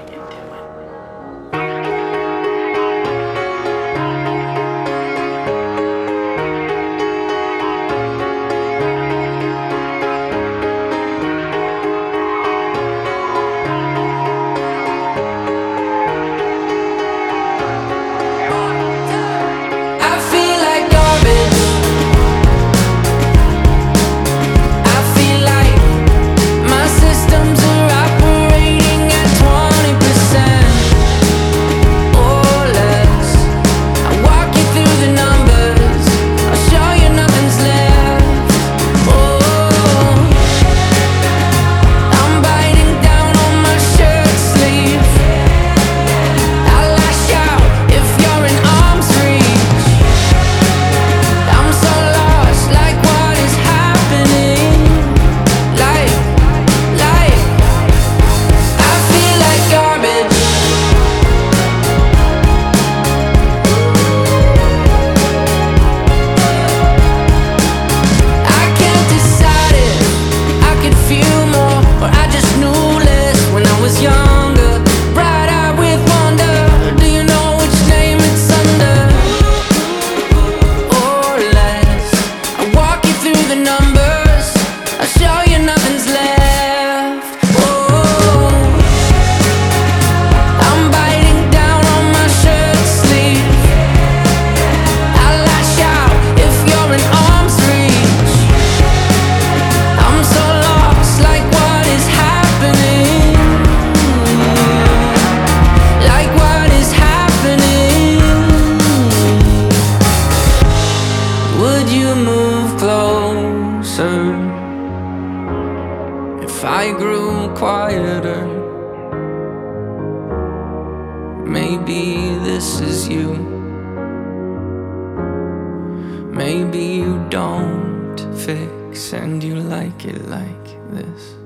you're doing. I feel like garbage. I feel like my systems are operating at 20% or less. I walk you through the numbers, I'll show you nothing's left. Oh, I'm biting down on my shirt sleeve. I'll lash out if you're in arm's reach. I'm so lost, like what is happening? Like, I feel like garbage. I can't decide if I could feel more, or I just knew less when I was younger. Bright-eyed with wonder, do you know which name it's under? Or less. I walk you through the numbers, I'll show you nothing's left. Oh, I'm biting down on my shirt sleeve. I'll lash out if you're in arm's reach. I'm so lost, like what is happening? Like what is happening? Would you move closer if I grew quieter? Maybe this is you. Maybe you don't fix and you like it like this.